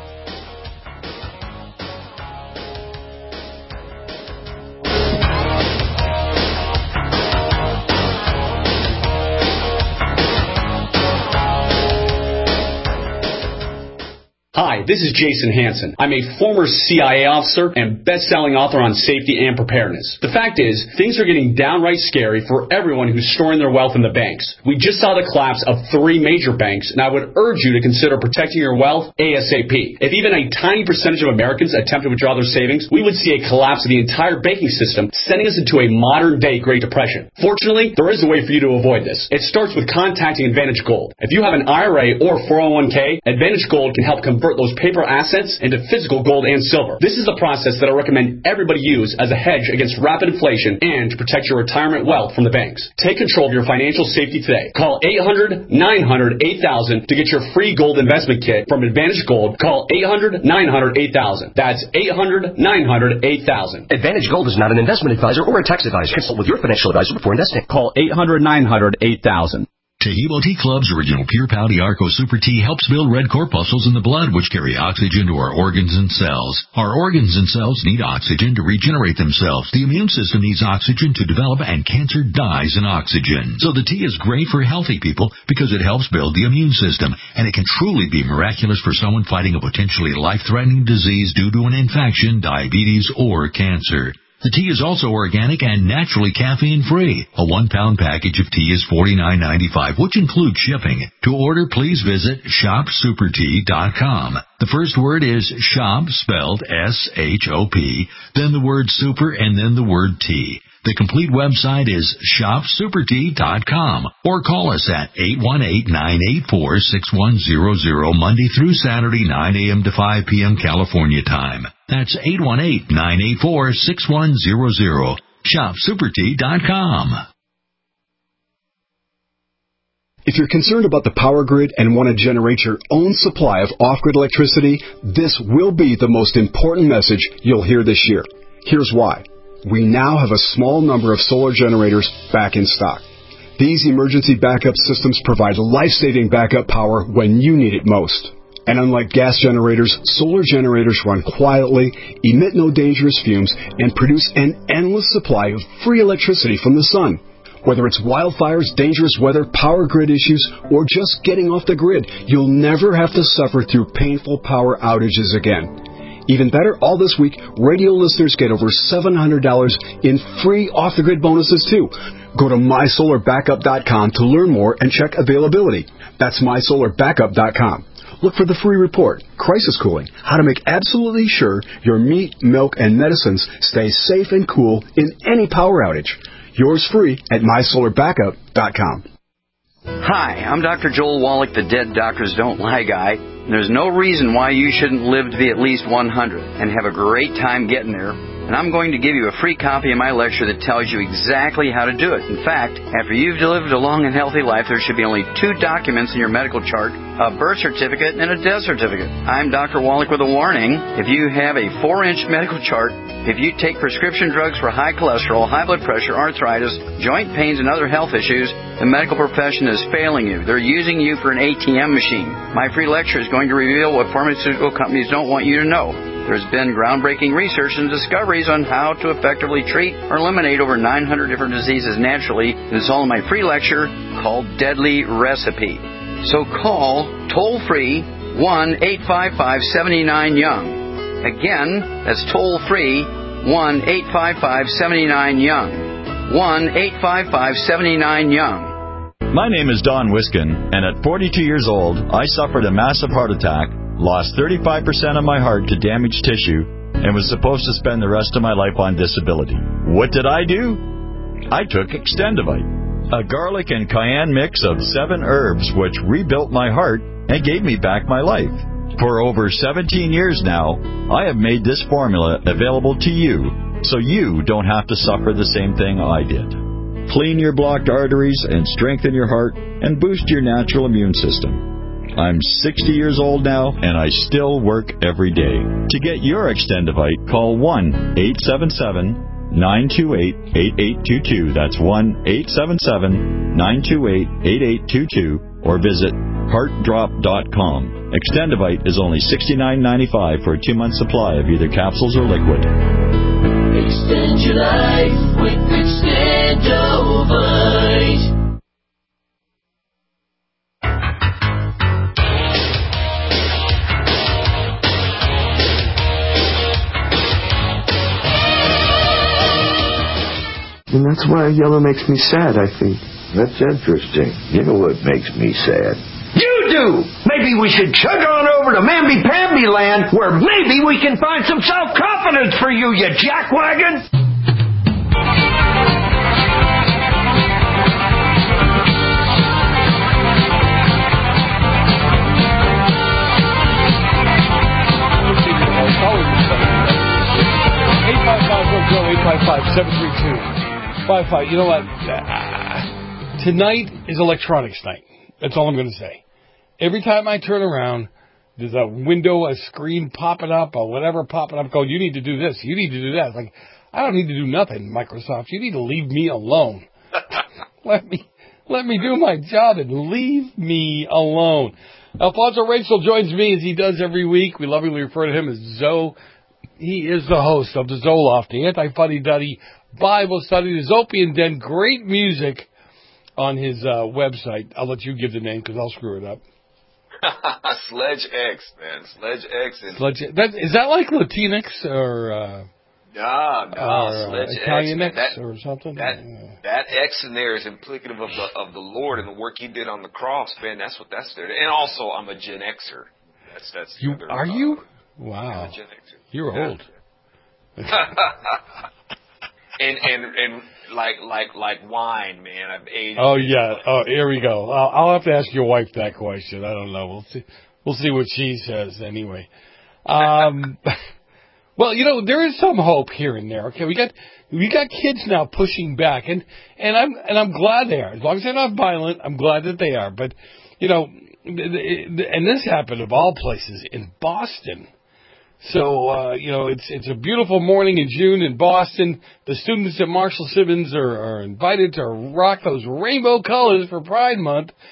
Hi, this is Jason Hansen. I'm a former C I A officer and best-selling author on safety and preparedness. The fact is, things are getting downright scary for everyone who's storing their wealth in the banks. We just saw the collapse of three major banks, and I would urge you to consider protecting your wealth ASAP. If even a tiny percentage of Americans attempt to withdraw their savings, we would see a collapse of the entire banking system, sending us into a modern-day Great Depression. Fortunately, there is a way for you to avoid this. It starts with contacting Advantage Gold. If you have an I R A or four oh one k, Advantage Gold can help convert those paper assets into physical gold and silver. This is the process that I recommend everybody use as a hedge against rapid inflation and to protect your retirement wealth from the banks. Take control of your financial safety today. Call eight hundred, nine hundred, eight thousand to get your free gold investment kit from Advantage Gold. Call eight hundred, nine hundred, eight thousand. That's eight hundred, nine hundred, eight thousand. Advantage Gold is not an investment advisor or a tax advisor. Consult with your financial advisor before investing. Call eight hundred, nine hundred, eight thousand. Tehebo Tea Club's original Pure Pau Arco Super Tea helps build red corpuscles in the blood, which carry oxygen to our organs and cells. Our organs and cells need oxygen to regenerate themselves. The immune system needs oxygen to develop, and cancer dies in oxygen. So the tea is great for healthy people because it helps build the immune system, and it can truly be miraculous for someone fighting a potentially life-threatening disease due to an infection, diabetes, or cancer. The tea is also organic and naturally caffeine-free. A one-pound package of tea is forty-nine ninety-five, which includes shipping. To order, please visit shop super tea dot com. The first word is shop, spelled S H O P, then the word super, and then the word tea. The complete website is shop super tea dot com, or call us at eight one eight, nine eight four, six one zero zero Monday through Saturday, nine a.m. to five p.m. California time. That's eight one eight, nine eight four, six one zero zero. shop super tea dot com. If you're concerned about the power grid and want to generate your own supply of off-grid electricity, this will be the most important message you'll hear this year. Here's why. We now have a small number of solar generators back in stock. These emergency backup systems provide life-saving backup power when you need it most. And unlike gas generators, solar generators run quietly, emit no dangerous fumes, and produce an endless supply of free electricity from the sun. Whether it's wildfires, dangerous weather, power grid issues, or just getting off the grid, you'll never have to suffer through painful power outages again. Even better, all this week, radio listeners get over seven hundred dollars in free off-the-grid bonuses, too. Go to my solar backup dot com to learn more and check availability. That's my solar backup dot com. Look for the free report, Crisis Cooling, how to make absolutely sure your meat, milk, and medicines stay safe and cool in any power outage. Yours free at my solar backup dot com. Hi, I'm Doctor Joel Wallach, the Dead Doctors Don't Lie guy. There's no reason why you shouldn't live to be at least one hundred and have a great time getting there. And I'm going to give you a free copy of my lecture that tells you exactly how to do it. In fact, after you've lived a long and healthy life, there should be only two documents in your medical chart, a birth certificate and a death certificate. I'm Doctor Wallach with a warning. If you have a four-inch medical chart, if you take prescription drugs for high cholesterol, high blood pressure, arthritis, joint pains, and other health issues, the medical profession is failing you. They're using you for an A T M machine. My free lecture is going to reveal what pharmaceutical companies don't want you to know. There's been groundbreaking research and discoveries on how to effectively treat or eliminate over nine hundred different diseases naturally. And it's all in my free lecture called Deadly Recipe. So call toll-free one eight five five, seven nine, young. Again, that's toll-free one eight five five, seven nine, young. one eight five five, seven nine, young. My name is Don Wiskin, and at forty-two years old, I suffered a massive heart attack, lost thirty-five percent of my heart to damaged tissue, and was supposed to spend the rest of my life on disability. What did I do? I took Extendivite, a garlic and cayenne mix of seven herbs which rebuilt my heart and gave me back my life. For over seventeen years now, I have made this formula available to you, so you don't have to suffer the same thing I did. Clean your blocked arteries and strengthen your heart and boost your natural immune system. I'm sixty years old now, and I still work every day. To get your Extendivite, call one eight seven seven, nine two eight, eight eight two two. That's one eight seven seven, nine two eight, eight eight two two, or visit heart drop dot com. Extendivite is only sixty-nine ninety-five for a two-month supply of either capsules or liquid. Extend your life with Extendovite. And that's why yellow makes me sad, I think. That's interesting. You know what makes me sad? You do! Maybe we should chug on over to Mamby-Pamby land, where maybe we can find some self-confidence for you, you jackwagon! eight five five, go, eight five five, seven three two, five five. You know what? Uh, tonight is electronics night. That's all I'm going to say. Every time I turn around, there's a window, a screen popping up, or whatever popping up going, you need to do this, you need to do that. It's like, I don't need to do nothing, Microsoft. You need to leave me alone. let me let me do my job and leave me alone. Alfonso Rachel joins me as he does every week. We lovingly refer to him as Zoe. He is the host of the Zoloft, the anti-fuddy-duddy Bible study, the Zopian Den. Great music on his uh, website. I'll let you give the name because I'll screw it up. Sledge X, man. Sledge X. And Sledge, that, is that like Latinx or... Uh, Nah, nah, or, Sledge uh, Italian X, X that, or something? That, that X in there is implicative of the of the Lord and the work He did on the cross, man. That's what that's there. And also, I'm a Gen Xer. That's that's. You other, are uh, you? Wow. I'm a Gen Xer. You're yeah. old. and and and like like like wine, man. I've aged. Oh yeah. Oh, here we go. I'll, I'll have to ask your wife that question. I don't know. We'll see. We'll see what she says anyway. Um. Well, you know, there is some hope here and there. Okay, we got we got kids now pushing back, and and I'm and I'm glad they are. As long as they're not violent, I'm glad that they are. But you know, and this happened of all places in Boston. So uh, you know, it's it's a beautiful morning in June in Boston. The students at Marshall Simmons are, are invited to rock those rainbow colors for Pride Month.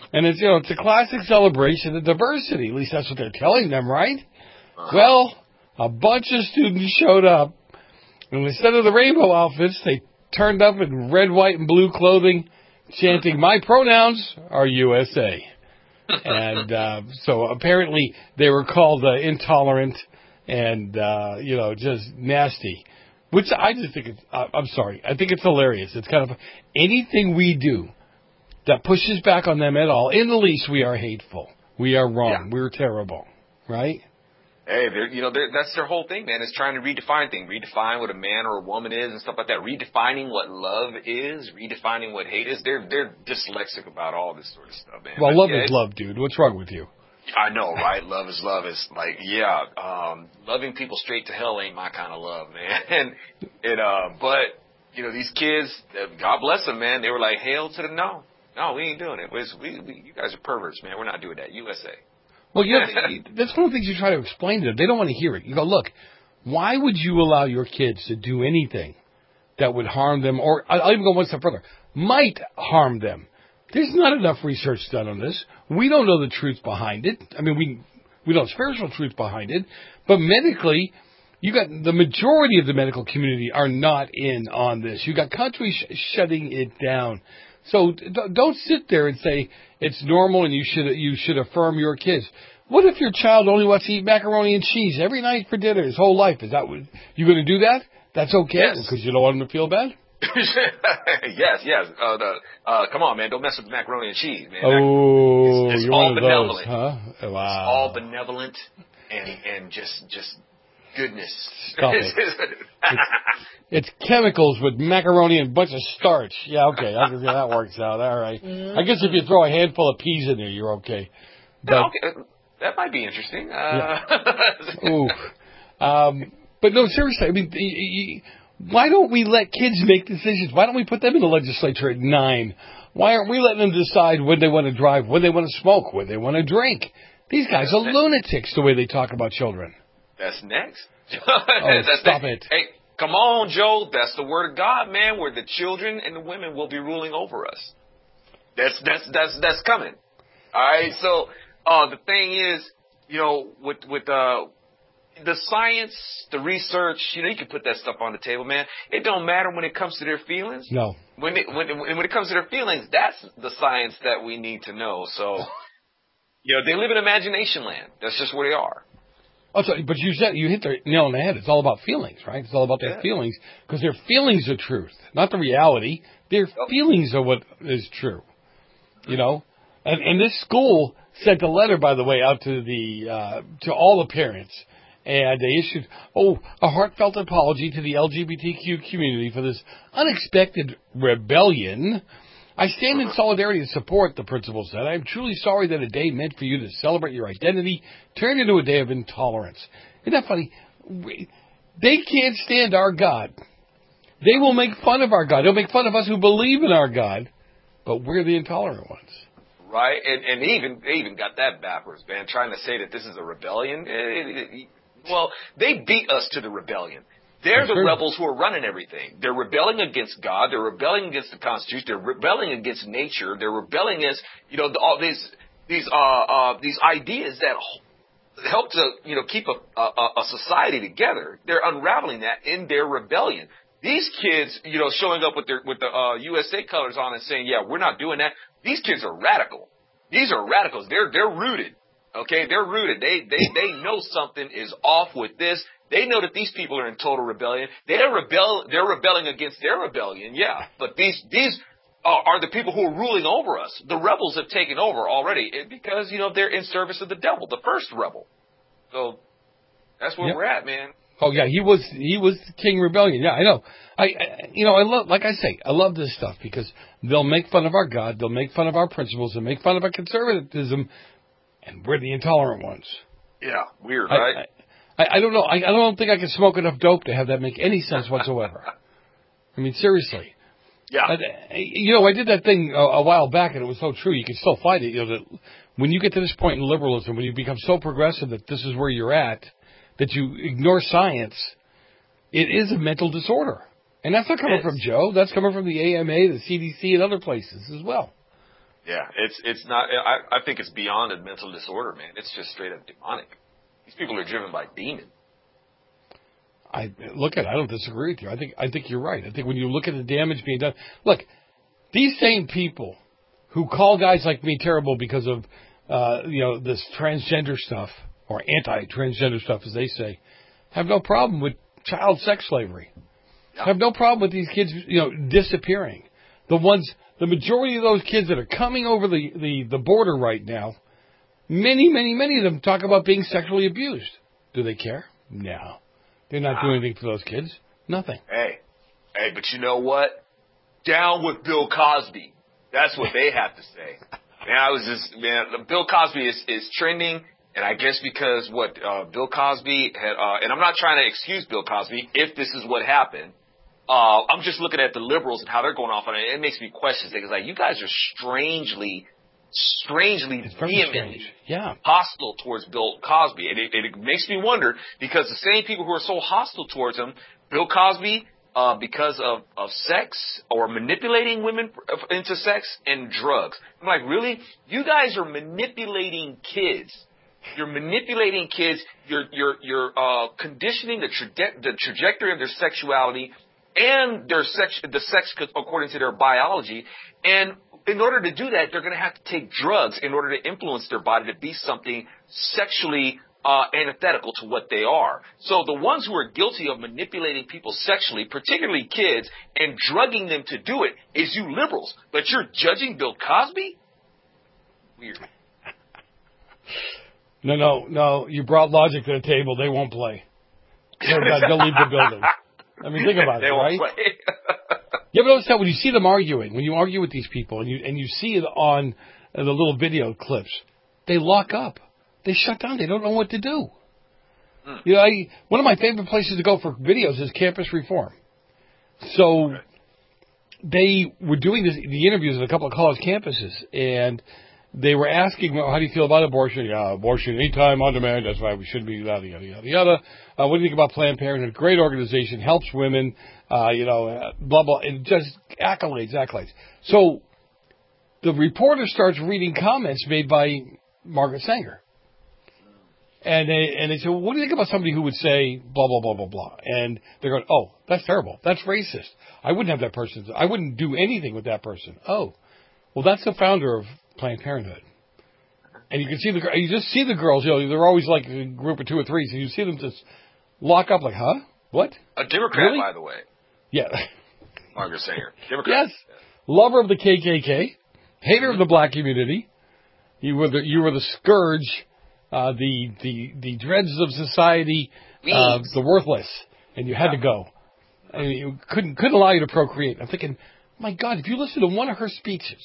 And it's, you know, it's a classic celebration of diversity. At least that's what they're telling them, right? Uh-huh. Well, a bunch of students showed up, and instead of the rainbow outfits, they turned up in red, white, and blue clothing, chanting, "My pronouns are U S A." And uh, so apparently they were called uh, intolerant and, uh, you know, just nasty. Which I just think it's, uh, I'm sorry, I think it's hilarious. It's kind of, anything we do that pushes back on them at all, in the least, we are hateful. We are wrong. Yeah. We're terrible. Right? Hey, they're, you know, they're, that's their whole thing, man, is trying to redefine things. Redefine what a man or a woman is and stuff like that. Redefining what love is. Redefining what hate is. They're they're dyslexic about all this sort of stuff, man. Well, but, love yeah, is love, dude. What's wrong with you? I know, right? Love is love. Is like, yeah, um, loving people straight to hell ain't my kind of love, man. And it, uh, but you know, these kids, God bless them, man. They were like, hail to the no, no, we ain't doing it. We, we, you guys are perverts, man. We're not doing that. U S A. Well, you know, that's one of the things you try to explain to them. They don't want to hear it. You go, look, why would you allow your kids to do anything that would harm them, or I'll even go one step further, might harm them? There's not enough research done on this. We don't know the truth behind it. I mean, we we know spiritual truth behind it, but medically, you got the majority of the medical community are not in on this. You got countries sh- shutting it down. So d- don't sit there and say it's normal and you should you should affirm your kids. What if your child only wants to eat macaroni and cheese every night for dinner his whole life? Is that what you going to do that? That's okay because yes. You don't want him to feel bad. yes, yes. Uh, the, uh, come on, man. Don't mess with macaroni and cheese, man. Oh, it's, it's you're all one of benevolent. Those, huh? Wow. It's all benevolent and and just just goodness. Stop it. it's, it's chemicals with macaroni and a bunch of starch. Yeah, okay. I can see how that works out. All right. Mm-hmm. I guess if you throw a handful of peas in there, you're okay. But, yeah, okay. That might be interesting. Uh, yeah. Ooh. Um, but no, seriously. I mean. Y- y- Why don't we let kids make decisions? Why don't we put them in the legislature at nine? Why aren't we letting them decide when they want to drive, when they want to smoke, when they want to drink? These guys are lunatics the way they talk about children. That's next. Oh, That's stop next. it. Hey, come on, Joe. That's the word of God, man, where the children and the women will be ruling over us. That's that's that's that's coming. All right. So uh, the thing is, you know, with with uh. the science, the research, you know, you can put that stuff on the table, man. It don't matter when it comes to their feelings. No. When it, when, when it comes to their feelings, that's the science that we need to know. So, you know, they live in imagination land. That's just where they are. Oh, so, but you said you hit the nail on the head. It's all about feelings, right? It's all about their yeah. feelings because their feelings are truth, not the reality. Their yep. feelings are what is true. You know, and, and this school sent a letter, by the way, out to the uh, to all the parents. And they issued, oh, a heartfelt apology to the L G B T Q community for this unexpected rebellion. I stand in solidarity and support, the principal said. I am truly sorry that a day meant for you to celebrate your identity turned into a day of intolerance. Isn't that funny? They can't stand our God. They will make fun of our God. They'll make fun of us who believe in our God, but we're the intolerant ones. Right? And, and they even, they even got that backwards, man, trying to say that this is a rebellion. It, it, it, Well, they beat us to the rebellion. They're the rebels who are running everything. They're rebelling against God. They're rebelling against the Constitution. They're rebelling against nature. They're rebelling against, you know, the, all these these uh, uh, these ideas that help to, you know, keep a, a, a society together. They're unraveling that in their rebellion. These kids, you know, showing up with their with the uh, U S A colors on and saying, "Yeah, we're not doing that." These kids are radical. These are radicals. They're they're rooted. Okay, they're rooted. They they they know something is off with this. They know that these people are in total rebellion. They're rebel. They're rebelling against their rebellion. Yeah, but these these are, are the people who are ruling over us. The rebels have taken over already because you know they're in service of the devil, the first rebel. So that's where yep. we're at, man. Oh yeah, he was he was King Rebellion. Yeah, I know. I, I you know I love like I say I love this stuff because they'll make fun of our God, they'll make fun of our principles, they'll make fun of our conservatism, and we're the intolerant ones. Yeah, weird, right? I, I, I don't know. I, I don't think I can smoke enough dope to have that make any sense whatsoever. I mean, seriously. Yeah. I, you know, I did that thing a, a while back, and it was so true. You can still find it. You know, that when you get to this point in liberalism, when you become so progressive that this is where you're at, that you ignore science, it is a mental disorder. And that's not coming from Joe. That's coming from the A M A, the C D C, and other places as well. Yeah, it's it's not. I, I think it's beyond a mental disorder, man. It's just straight up demonic. These people are driven by demons. I look at. I don't disagree with you. I think I think you're right. I think when you look at the damage being done, look, these same people who call guys like me terrible because of uh, you know this transgender stuff or anti-transgender stuff, as they say, have no problem with child sex slavery. Yeah. Have no problem with these kids, you know, disappearing. The ones. The majority of those kids that are coming over the, the, the border right now, many, many, many of them talk about being sexually abused. Do they care? No. They're not doing anything for those kids. Nothing. Hey, hey, but you know what? Down with Bill Cosby. That's what they have to say. Man, I was just, man, Bill Cosby is, is trending, and I guess because what uh, Bill Cosby had, uh, and I'm not trying to excuse Bill Cosby if this is what happened. Uh, I'm just looking at the liberals and how they're going off on it. It makes me question things. Like, you guys are strangely, strangely vehemently yeah. hostile towards Bill Cosby. And it, it makes me wonder, because the same people who are so hostile towards him, Bill Cosby, uh, because of, of sex or manipulating women into sex and drugs. I'm like, really? You guys are manipulating kids. You're manipulating kids. You're, you're, you're, uh, conditioning the, traje- the trajectory of their sexuality and their sex, the sex according to their biology. And in order to do that, they're going to have to take drugs in order to influence their body to be something sexually uh, antithetical to what they are. So the ones who are guilty of manipulating people sexually, particularly kids, and drugging them to do it is you liberals. But you're judging Bill Cosby? Weird. No, no, no. You brought logic to the table. They won't play. They'll, they'll leave the building. I mean, think about they it, won't right? Play. You ever notice that when you see them arguing, when you argue with these people, and you and you see it on the little video clips, they lock up. They shut down. They don't know what to do. Hmm. You know, I, one of my favorite places to go for videos is Campus Reform. So right. they were doing this, the interviews at a couple of college campuses, and they were asking, well, how do you feel about abortion? Yeah, abortion anytime, on demand. That's why we should be yada, yada, yada, yada. Uh, what do you think about Planned Parenthood? Great organization, helps women, uh, you know, uh, blah, blah, and just accolades, accolades. So the reporter starts reading comments made by Margaret Sanger. And they, and they say, well, what do you think about somebody who would say blah, blah, blah, blah, blah? And they're going, oh, that's terrible. That's racist. I wouldn't have that person. I wouldn't do anything with that person. Oh, well, that's the founder of Planned Parenthood. And you can see the, you just see the girls, you know, they're always like a group of two or three, so you see them just lock up like, huh? What? A Democrat, really? By the way. Yeah. Margaret Sanger. Democrat. Yes. Lover of the K K K. Hater mm-hmm. of the black community. You were the, you were the scourge, uh, the, the, the dregs of society, uh, the worthless, and you had yeah. to go. And you couldn't, couldn't allow you to procreate. I'm thinking, my God, if you listen to one of her speeches,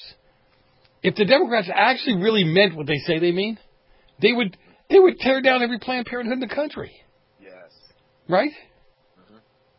if the Democrats actually really meant what they say they mean, they would they would tear down every Planned Parenthood in the country. Yes. Right? Mm-hmm.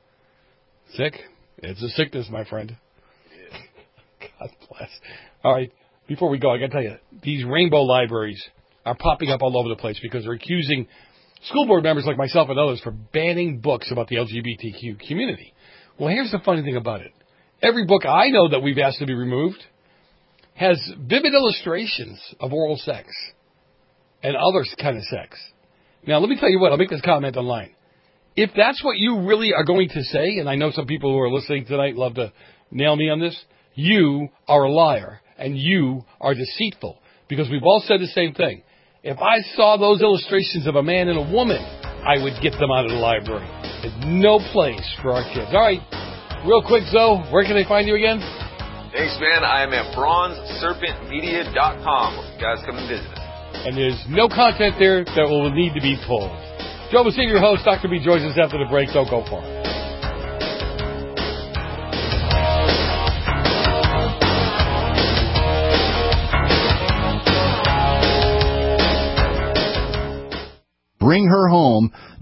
Sick. It's a sickness, my friend. It is. God bless. All right. Before we go, I got to tell you, these rainbow libraries are popping up all over the place because they're accusing school board members like myself and others for banning books about the L G B T Q community. Well, here's the funny thing about it. Every book I know that we've asked to be removed has vivid illustrations of oral sex and other kind of sex. Now, let me tell you what, I'll make this comment online. If that's what you really are going to say, and I know some people who are listening tonight love to nail me on this, you are a liar and you are deceitful, because we've all said the same thing. If I saw those illustrations of a man and a woman, I would get them out of the library. There's no place for our kids. All right, real quick, Zoe, where can they find you again? Thanks, man. I am at bronze serpent media dot com. You guys come and visit us. And there's no content there that will need to be pulled. Joe Messina, your host. Doctor B joins us after the break. Don't go far. Bring her home.